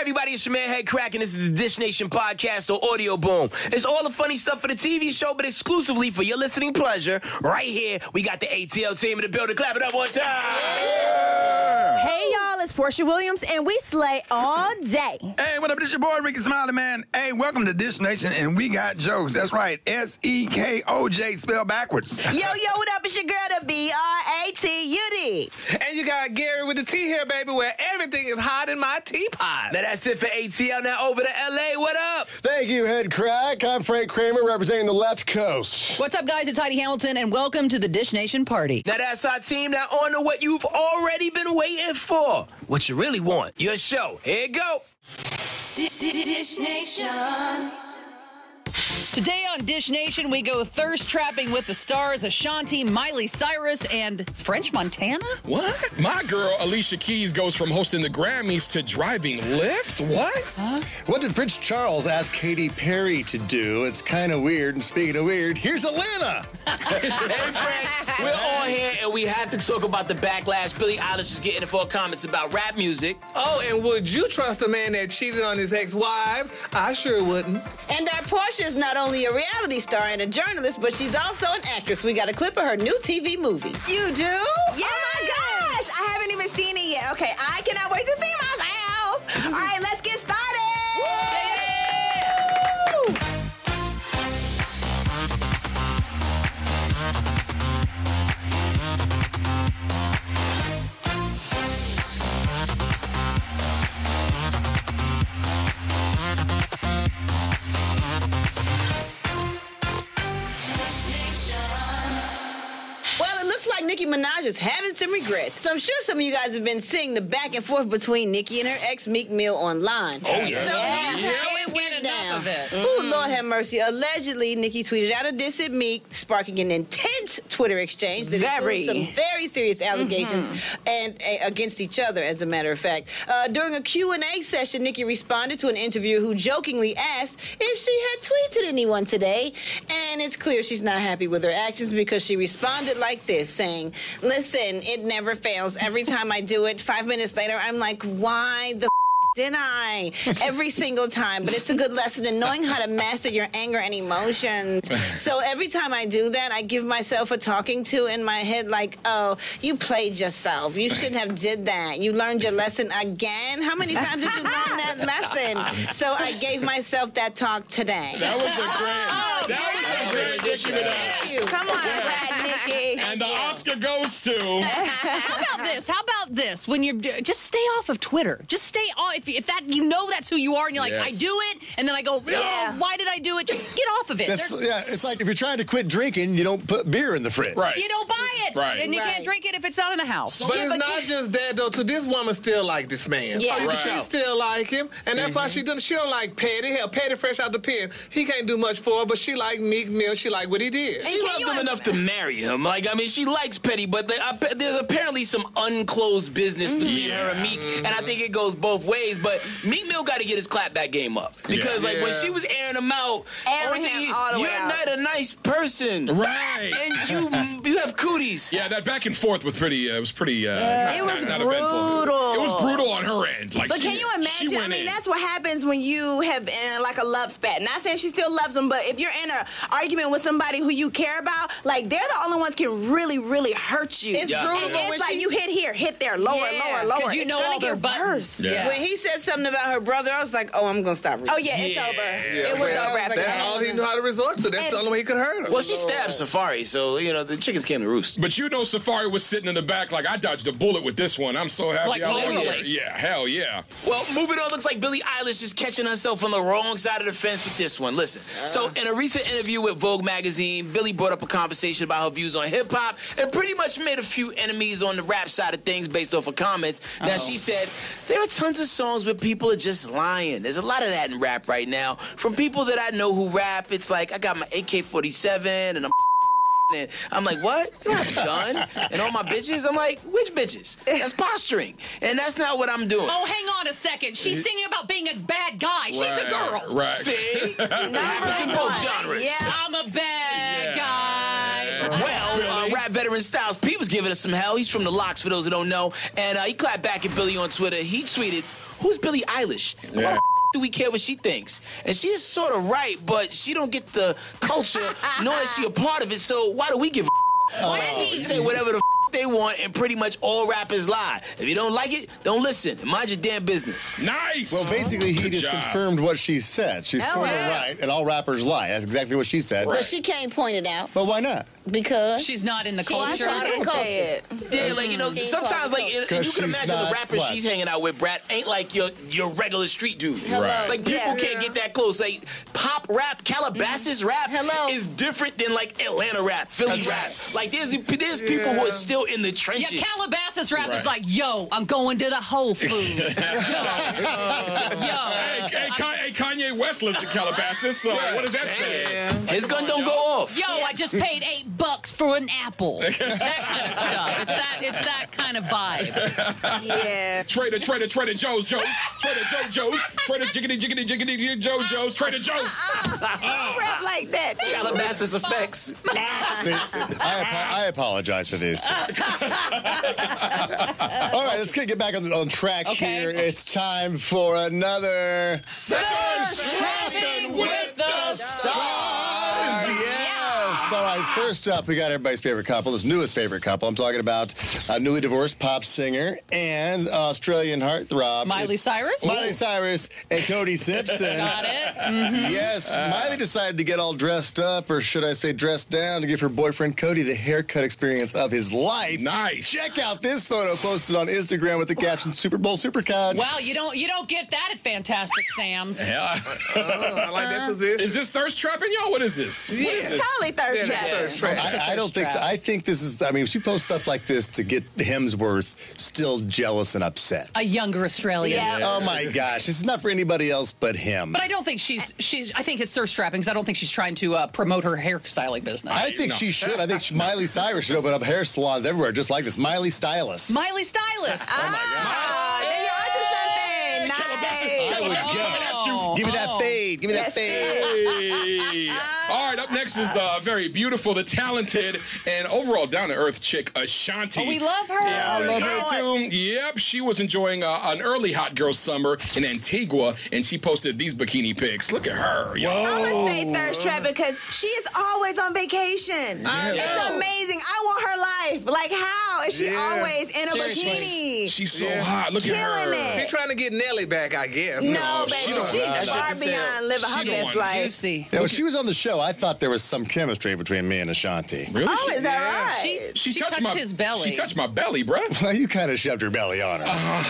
everybody, it's your man Head Crack, and this is the Dish Nation podcast or Audio Boom. It's all the funny stuff for the TV show, but exclusively for your listening pleasure. Right here, we got the ATL team in the building. Clap it up one time. Yeah. Hey, y'all, it's Portia Williams, and we slay all day. Hey, what up? This your boy, Ricky Smiley, man. Hey, welcome to Dish Nation, and we got jokes. That's right, S-E-K-O-J, spelled backwards. Yo, what up? It's your girl, the B-R-A-T-U-D. And you got Gary with the tea here, baby, where everything is hot in my teapot. Now that's it for ATL. Now over to L.A. What up? Thank you, Head Crack. I'm Frank Kramer, representing the left coast. What's up, guys? It's Heidi Hamilton, and welcome to the Dish Nation party. Now that's our team. Now on to what you've already been waiting for. What you really want. Your show. Here you go. Dish Nation. Today on Dish Nation, we go thirst trapping with the stars Ashanti, Miley Cyrus, and French Montana? What? My girl, Alicia Keys, goes from hosting the Grammys to driving Lyft? What? What did Prince Charles ask Katy Perry to do? It's kind of weird. And speaking of weird, here's Atlanta. Hey, Frank, we're all here, and we have to talk about the backlash Billie Eilish is getting for comments about rap music. Oh, and would you trust a man that cheated on his ex-wives? I sure wouldn't. And our Portia is not only a reality star and a journalist, but she's also an actress. We got a clip of her new TV movie. You do? Yeah. Oh, my gosh. I haven't even seen it yet. Okay, I cannot wait to see myself. All right, let's get started. Like Nicki Minaj is having some regrets. So I'm sure some of you guys have been seeing the back and forth between Nicki and her ex Meek Mill online. Oh, yeah. So here's how it went down. Ooh, Lord have mercy. Allegedly, Nicki tweeted out a diss at Meek, sparking an intense Twitter exchange that includes some very serious allegations and against each other, as a matter of fact. During a Q&A session, Nicki responded to an interviewer who jokingly asked if she had tweeted anyone today. And it's clear she's not happy with her actions because she responded like this, saying, listen, it never fails. Every time I do it, 5 minutes later, I'm like, why the did I? Every single time. But it's a good lesson in knowing how to master your anger and emotions. So every time I do that, I give myself a talking to in my head like, oh, you played yourself. You shouldn't have did that. You learned your lesson again? How many times did you learn that lesson? So I gave myself that talk today. That was a great addition to that. Come on, Brad, Nicki. And the Oscar goes to... How about this? When you're... Just stay off of Twitter. Just stay off. If that, you know that's who you are, and you're like, I do it, and then I go, oh, why did I do it? Just get off of it. It's like if you're trying to quit drinking, you don't put beer in the fridge. Right. You don't buy it. Right. And you can't drink it if it's not in the house. But it's not just that, though. To this woman still like this man. Yeah. Oh, she still like him, and that's why she don't like Petty. Hell, Petty fresh out the pen. He can't do much for her, but she like Meek Mill. She like what he did. She loved him enough to marry him. Like, I mean, she likes Petty, but there's apparently some unclosed business between her and Meek, and I think it goes both ways. But Meek Mill got to get his clapback game up because, when she was airing him out, you're not a nice person, right? And you have cooties. Yeah, that back and forth was pretty. It was pretty. It was not brutal. Eventful. It was brutal on her end. Like, but can you imagine? I mean, that's what happens when you have like a love spat. Not saying she still loves him, but if you're in an argument with somebody who you care about, like they're the only ones can really, really hurt you. It's brutal. And it's like you hit there, lower. Because you know it's all gonna their get buttons. worse. Yeah. When he said something about her brother, I was like, oh, I'm gonna stop reading. Oh yeah, it's over. It was over after That's that. all he knew how to resort to. That's the only way he could hurt her. Well, she stabbed Safari, so the chickens came to roost. But Safari was sitting in the back like, I dodged a bullet with this one. I'm so happy. Like, literally. Yeah, hell yeah. Well, moving on, looks like Billie Eilish is catching herself on the wrong side of the fence with this one. Listen, so in a recent interview with Vogue magazine, Billie brought up a conversation about her views on hip-hop and pretty much made a few enemies on the rap side of things based off of comments. Now, she said, there are tons of songs where people are just lying. There's a lot of that in rap right now. From people that I know who rap, it's like, I got my AK-47 and I'm like, what? You don't have a gun? And all my bitches? I'm like, which bitches? That's posturing. And that's not what I'm doing. Oh, hang on a second. She's singing about being a bad guy. She's a girl. Right. See? It happens in both genres. Yeah. I'm a bad guy. Well, rap veteran Styles P was giving us some hell. He's from the Locks, for those who don't know. And he clapped back at Billie on Twitter. He tweeted, who's Billie Eilish? Yeah. Why the do we care what she thinks? And she is sort of right, but she don't get the culture, nor is she a part of it, so why do we give a They say whatever the they want, and pretty much all rappers lie. If you don't like it, don't listen. Mind your damn business. Nice. Well, basically, he Good just job. confirmed what she said. She's sort of right, and all rappers lie. That's exactly what she said. But she can't point it out But why not? because She's not in the she's culture. not in culture. Yeah, like, you know, She sometimes, like, and you Because can she's imagine the not rappers black. she's hanging out with, Brad, ain't like your regular street dudes. Hello. Right. Like, people can't get that close. Like, pop rap, Calabasas rap Hello. is different than, like, Atlanta rap, Philly rap. Like, there's people who are still in the Yeah, trenches. Calabasas rap is Right. like, yo, I'm going to the Whole Foods. Yo. Hey, Kanye West lives in Calabasas, so what does that say? His gun don't go off. Yo, I just paid $8 for an apple. That kind of stuff. It's that kind of vibe. Yeah. Trader Joe's, Trader Joe's, Trader jiggity Joe's, Trader Joe's. Don't rap like that. Calabasas effects. See, I apologize for these two. All right, let's get back on track Okay. here. It's time for another Thirst Trapping with the Stars. Yes. All right, first up, we got everybody's favorite couple, his newest favorite couple. I'm talking about a newly divorced pop singer and Australian heartthrob. Miley Cyrus? Miley Cyrus and Cody Simpson. Got it? Mm-hmm. Yes, Miley decided to get all dressed up, or should I say dressed down, to give her boyfriend Cody the haircut experience of his life. Nice. Check out this photo posted on Instagram with the caption Super Bowl Supercut. Wow, you don't get that at Fantastic Sam's. Yeah. I like that position. Is this thirst trapping, y'all? What is this? What is this? Totally thirst Yeah, trap. thirst trap. I don't think so. I think this is, I mean, she posts stuff like this to get Hemsworth still jealous and upset. A younger Australian. Yeah. Oh my gosh, this is not for anybody else but him. But I don't think she's. I think it's thirst trapping because I don't think she's trying to promote her hairstyling business. I think she should. I think Miley Cyrus should open up hair salons everywhere, just like this. Miley Stylist. Miley Stylist. Ah, then you're onto something. Nice. I would go. Give me that fade. Give me that fade. Hey. All right, up next is the very beautiful, the talented, and overall down-to-earth chick, Ashanti. Oh, we love her. Yeah, I love her too. Yep, she was enjoying an early hot girl summer in Antigua, and she posted these bikini pics. Look at her, yo. I'm gonna say thirst trap because she is always on vacation. It's amazing. I want her life. Like, how is she always in a bikini? She's so hot. Look at her. Killing it. She's trying to get Nelly back, I guess. No, she baby, don't she's want far that. beyond living She her don't best want life. Juicy. Now, when she was on the show, I thought there was some chemistry between me and Ashanti. Really? Oh, is that right? She touched his belly. She touched my belly, bruh. Well, you kind of shoved your belly on her.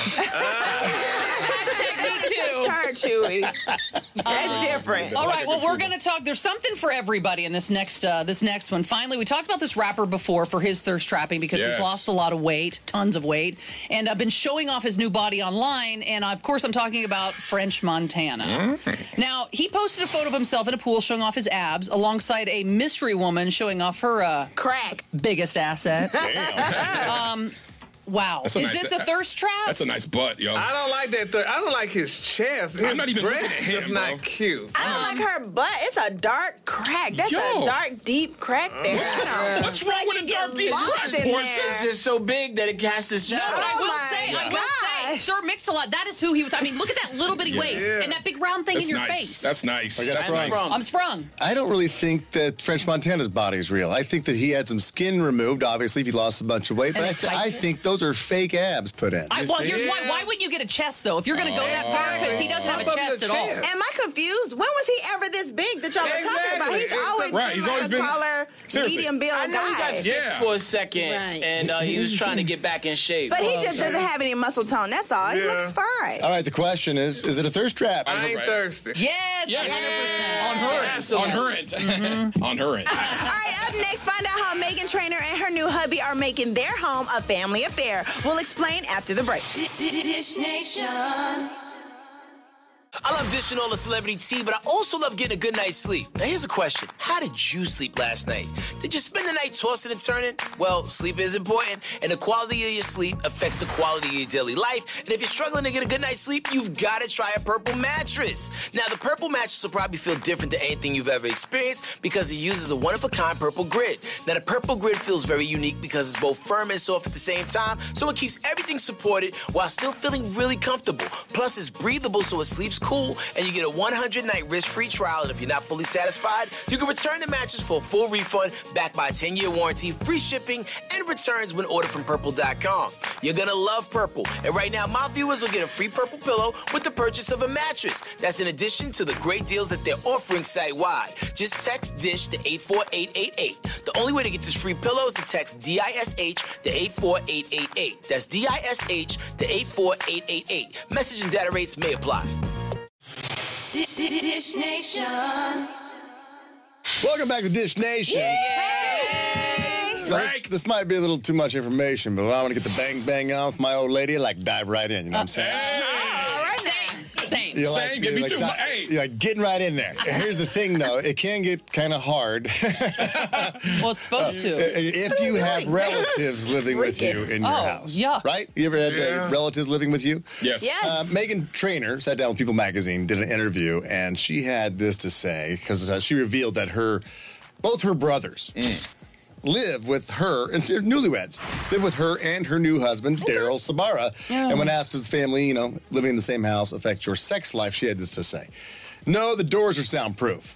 Hashtag me too. Her, Chewy. That's different. All right, well, we're going to talk. There's something for everybody in this next one. Finally, we talked about this rapper before for his thirst trapping because Yes. he's lost a lot of weight, tons of weight, and I've been showing off his new body online. And of course, I'm talking about French Montana. Now, he posted a photo of himself in a pool showing off his abs alongside a mystery woman showing off her Crack. biggest asset. Damn. Wow. That's a Is nice- this a thirst trap? That's a nice butt, yo. I don't like that. I don't like his chest. His I'm not even looking breast at is him, just bro. not cute. I don't like her butt. It's a dark crack. That's Yo. a dark, deep crack there. What's wrong with a dark deep crack, It's just so big that it casts a shadow. But I Oh will my say, gosh. Sir Mix-a-Lot, that is who he was. I mean, look at that little bitty waist and that big round thing That's in your nice. face. That's nice. I got That's sprung. nice. I'm sprung. I don't really think that French Montana's body is real. I think that he had some skin removed, obviously, if he lost a bunch of weight. But And it's I like- think those are fake abs put in. Well, here's why. Why wouldn't you get a chest, though? If you're going to go that far, because he doesn't have a How about chest your at all. chest? Am I confused? When was he ever this big that y'all were talking about? He's always Right, been he's like always a been- taller, Seriously. medium build I know he got guy. fit Yeah. for a second, Right. and he was trying to get back in shape. But he just doesn't have any muscle tone. That's all. He Yeah. looks fine. All right, the question is it a thirst trap? I ain't Right. thirsty. Yes, Yes. 100%. On her end. Absolutely. On her end. On her end. All right, up next, find out how Meghan Trainor and her new hubby are making their home a family affair. We'll explain after the break. Dish Nation. I love love dishing all the celebrity tea, but I also love getting a good night's sleep. Now, here's a question. How did you sleep last night? Did you spend the night tossing and turning? Well, sleep is important, and the quality of your sleep affects the quality of your daily life. And if you're struggling to get a good night's sleep, you've got to try a Purple mattress. Now, the Purple mattress will probably feel different than anything you've ever experienced because it uses a one-of-a-kind Purple grid. Now, the Purple grid feels very unique because it's both firm and soft at the same time, so it keeps everything supported while still feeling really comfortable. Plus, it's breathable, so it sleeps cool, and you get a 100-night risk-free trial, and if you're not fully satisfied, you can return the mattress for a full refund, backed by a 10-year warranty, free shipping, and returns when ordered from Purple.com. You're gonna love Purple, and right now, my viewers will get a free Purple pillow with the purchase of a mattress. That's in addition to the great deals that they're offering site-wide. Just text DISH to 84888. The only way to get this free pillow is to text DISH to 84888. That's DISH to 84888. Message and data rates may apply. Dish Nation. Welcome back to Dish Nation. So this might be a little too much information, but when I want to get the bang on with my old lady, I like dive right in. You know what I'm saying? Same. You're Same. Give me two. You're like getting right in there. Here's the thing, though. It can get kind of hard. Well, it's supposed to. If you have relatives living with you in your house. Yeah. Right? You ever had relatives living with you? Yes. Meghan Trainor sat down with People Magazine, did an interview, and she had this to say, because she revealed that both her brothers live with her, and they're newlyweds, live with her and her new husband, Daryl Sabara. And when asked, does the family, living in the same house affect your sex life, she had this to say. No, the doors are soundproof.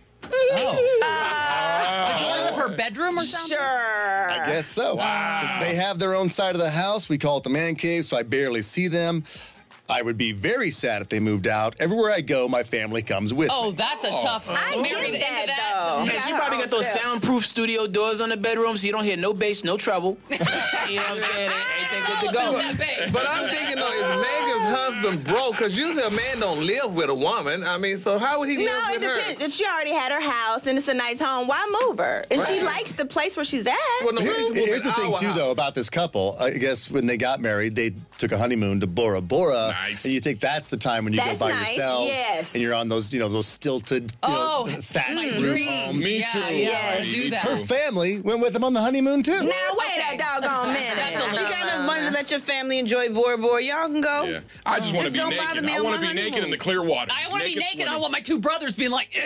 The doors of her bedroom or something? Sure. I guess so. Wow. They have their own side of the house. We call it the man cave, so I barely see them. I would be very sad if they moved out. Everywhere I go, my family comes with me. That's a tough. I married get that, into though. And she probably got those soundproof studio doors on the bedroom, so you don't hear no bass, no treble. You know what I'm saying? Everything good to go. But I'm thinking, though, is Megan's husband broke? Because usually a man don't live with a woman. I mean, so how would he live with her? No, it depends. If she already had her house and it's a nice home, why move her? And she likes the place where she's at. Well, no, Here's the thing, too, though, about this couple. I guess when they got married, they took a honeymoon to Bora Bora. Nice. And you think that's the time when you go by yourselves. Yes. And you're on those, those stilted, thatched roof homes. Me too. Do that. Her family went with them on the honeymoon, too. Now, wait a doggone minute. You got enough money to let your family enjoy Bora Bora. Y'all can go. Yeah. I just want to be don't bother naked. me I on want to my be naked honeymoon. in the clear water. I want to be naked. Swimming. I want my two brothers being like,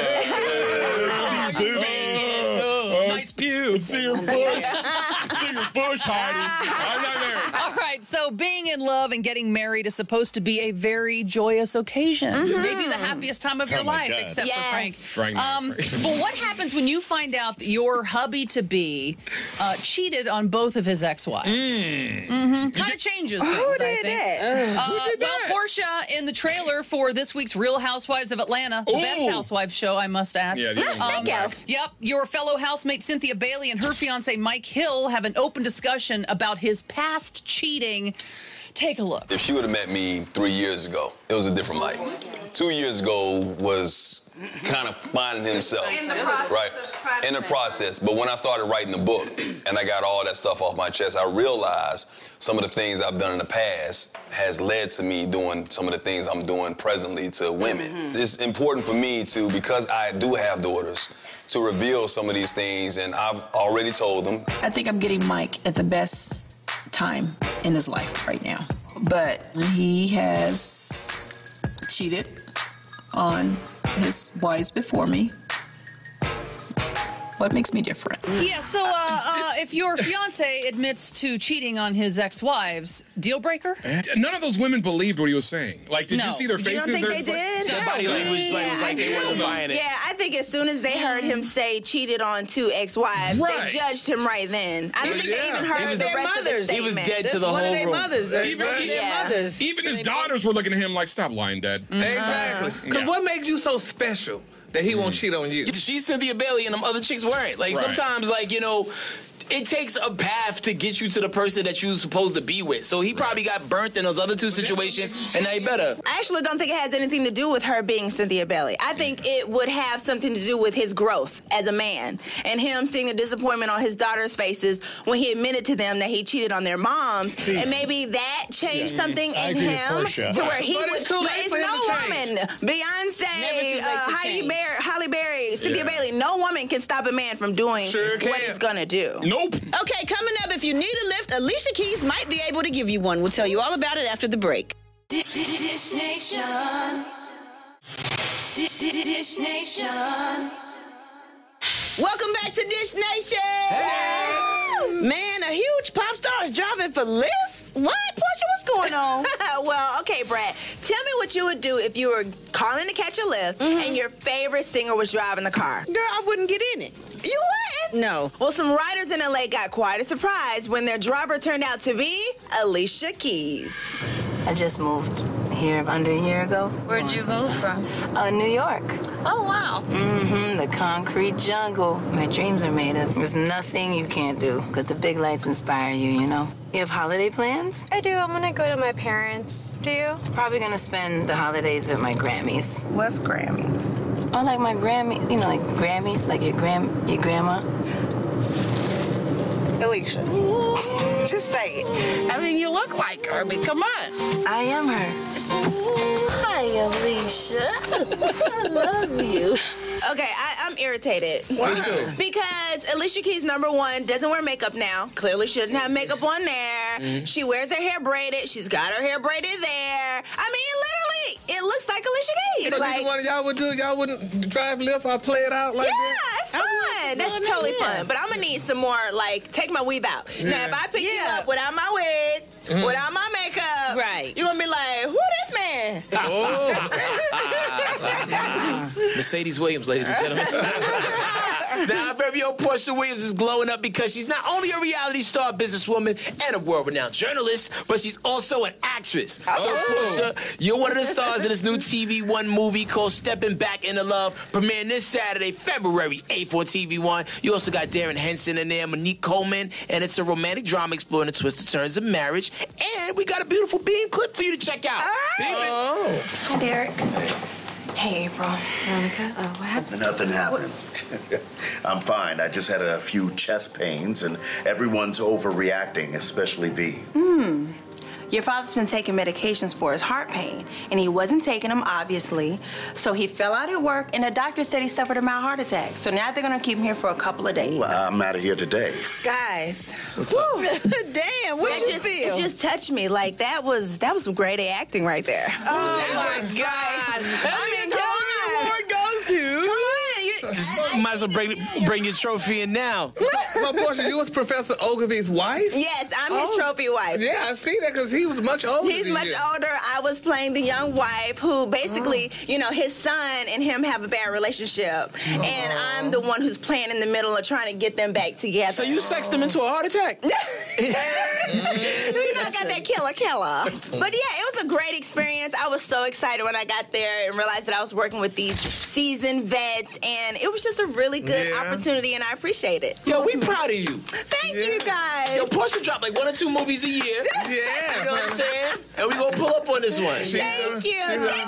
nice pew. See your bush. See your bush, Heidi. I'm not married. All right, so being in love and getting married is supposed to be a very joyous occasion. Maybe the happiest time of your my life, God. except for Frank. Frank. But what happens when you find out that your hubby-to-be cheated on both of his ex-wives? Kind of changes things, Who I did think. that? Well, Portia in the trailer for this week's Real Housewives of Atlanta, the best housewives show, I must add. Yeah, the only one. Yep, your fellow housemate Cynthia Bailey and her fiance Mike Hill have an open discussion about his past cheating. Take a look. If she would have met me 3 years ago, it was a different Mike. 2 years ago was kind of finding himself. In the process. But when I started writing the book and I got all that stuff off my chest, I realized some of the things I've done in the past has led to me doing some of the things I'm doing presently to women. It's important for me to, because I do have daughters, to reveal some of these things, and I've already told them. I think I'm getting Mike at the best time in his life right now. But he has cheated on his wives before me. What makes me different? Yeah, so if your fiance admits to cheating on his ex-wives, deal breaker? None of those women believed what he was saying. Like, did you see their You faces? don't think they did? Their body language was like they weren't buying it. Yeah, I think as soon as they heard him say cheated on 2 ex-wives, they judged him right then. I don't think they even heard the rest of the statement. He was dead to the whole One of their room. mothers. Mothers. Even his daughters were looking at him like, stop lying, Dad. Exactly. Because what makes you so special that he won't cheat on you? She's Cynthia Bailey and them other chicks weren't. Like, sometimes, it takes a path to get you to the person that you're supposed to be with. So he probably got burnt in those other two situations, and now he better. I actually don't think it has anything to do with her being Cynthia Bailey. I think it would have something to do with his growth as a man and him seeing the disappointment on his daughter's faces when he admitted to them that he cheated on their moms. And maybe that changed something in him to where he was. It's no woman, Beyonce, Halle Berry, Cynthia Bailey, no woman can stop a man from doing what he's gonna do. Nope. Okay, coming up, if you need a lift, Alicia Keys might be able to give you one. We'll tell you all about it after the break. Dish Nation. Dish Nation. Welcome back to Dish Nation. Hey. Man, a huge pop star is driving for Lyft? What? Portia, what's going on? Well, okay, Brad. Tell me what you would do if you were calling to catch a lift and your favorite singer was driving the car. Girl, I wouldn't get in it. You wouldn't? No. Well, some riders in LA got quite a surprise when their driver turned out to be Alicia Keys. I just moved here under a year ago. Where'd you move from? New York. Oh, wow. The concrete jungle my dreams are made of. There's nothing you can't do because the big lights inspire you, you know? You have holiday plans? I do. I'm gonna go to my parents. Do you? Probably gonna spend the holidays with my Grammys. What's Grammys? Oh, like my Grammy, you know, like Grammys, like your grandma. Alicia, just say it. I mean, you look like her. I mean, come on. I am her. Hi, Alicia. I love you. Okay, I'm irritated. Why? Me too. Because Alicia Keys, number one, doesn't wear makeup now. Clearly she doesn't have makeup on there. She wears her hair braided. She's got her hair braided there. I mean, literally, it looks like Alicia Keys. But either one of y'all would do, y'all wouldn't drive Lyft or play it out like that? Yeah, it's fun. That's totally fun. But I'm going to need some more, like, take my weave out. Yeah. Now, if I pick you up without my wig, without my makeup, you're going to be like, who this man? Mercedes Williams, ladies and gentlemen. Now, our very own Portia Williams is glowing up because she's not only a reality star businesswoman and a world-renowned journalist, but she's also an actress. So, Portia, you're one of the stars in this new TV One movie called Stepping Back into Love, premiering this Saturday, February 8th on TV One. You also got Darren Henson in there, Monique Coleman, and it's a romantic drama exploring the twisted turns of marriage. And we got a beautiful Bean clip for you to check out. Hi, Derek. Hey, April. Monica, what happened? Nothing happened. I'm fine. I just had a few chest pains, and everyone's overreacting, especially V. Your father's been taking medications for his heart pain, and he wasn't taking them, obviously. So he fell out at work, and the doctor said he suffered a mild heart attack. So now they're gonna keep him here for a couple of days. Well, I'm out of here today. Guys, what's up? Damn, what you feel? It just touched me. Like that was some grade A acting right there. Oh my God! I mean, award goes to. Come on, Just might as well bring your trophy in now. So, Portia, you was Professor Ogilvy's wife? Yes, I'm his trophy wife. Yeah, I see that because he was much older. He's than much you. older. I was playing the young wife who basically, you know, his son and him have a bad relationship. And I'm the one who's playing in the middle of trying to get them back together. So you sexed him into a heart attack? You know, I got that killer. But yeah, it was a great experience. I was so excited when I got there and realized that I was working with these seasoned vets, and it was just a really good opportunity, and I appreciate it. Yo, we proud of you. Thank you, guys. Yo, Portia dropped like 1 or 2 movies a year. Yeah. You know what I'm saying? And we gonna pull up on this one. Thank you.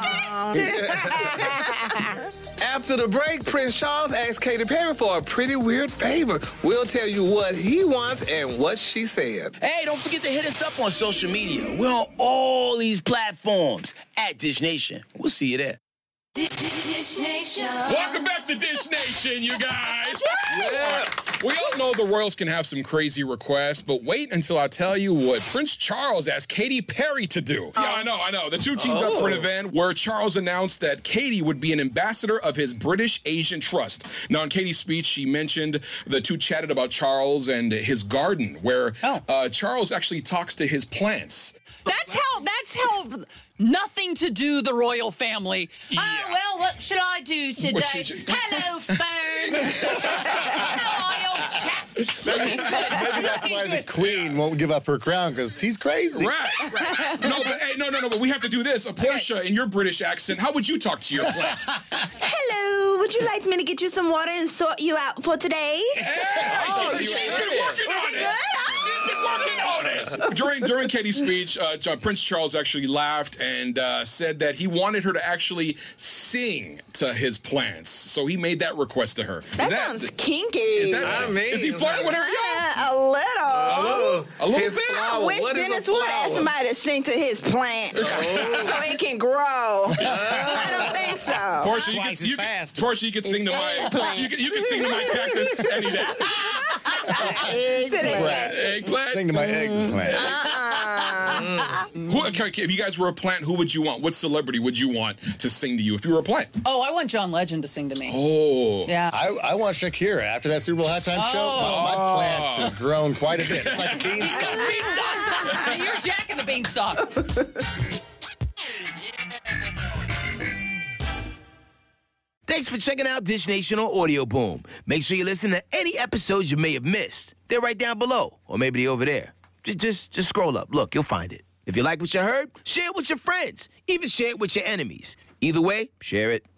After the break, Prince Charles asked Katy Perry for a pretty weird favor. We'll tell you what he wants and what she said. Hey, don't forget to hit us up on social media. We're on all these platforms at Dish Nation. We'll see you there. Dish Nation. Welcome back to Dish Nation, you guys. Yeah. We all know the Royals can have some crazy requests, but wait until I tell you what Prince Charles asked Katy Perry to do. Yeah, I know. The two teamed up for an event where Charles announced that Katy would be an ambassador of his British Asian Trust. Now, in Katy's speech, she mentioned the two chatted about Charles and his garden, where Charles actually talks to his plants. That's how nothing to do the royal family. Yeah. Oh, well, what should I do today? Hello, Fern. How are you, chap? Maybe that's why the queen won't give up her crown, because he's crazy. Right. No, but we have to do this. Portia, in your British accent, how would you talk to your plants? Hello. would you like me to get you some water and sort you out for today? She's been working on it. She's been working on it. During Katie's speech, Prince Charles actually laughed and said that he wanted her to actually sing to his plants. So he made that request to her. That sounds kinky. Is he flirting with her? Yeah, a little. A little bit. I wish Dennis would ask somebody to sing to his plant so it can grow. I don't think so. Portia, you can sing to my you can sing to my cactus any day. Eggplant. Sing to my eggplant. If you guys were a plant, who would you want? What celebrity would you want to sing to you if you were a plant? Oh, I want John Legend to sing to me. Oh. Yeah. I want Shakira. After that Super Bowl halftime show, my plant has grown quite a bit. It's like a beanstalk. You're Jack and the Beanstalk. Thanks for checking out Dish Nation on Audio Boom. Make sure you listen to any episodes you may have missed. They're right down below, or maybe they're over there. Just scroll up. Look, you'll find it. If you like what you heard, share it with your friends. Even share it with your enemies. Either way, share it.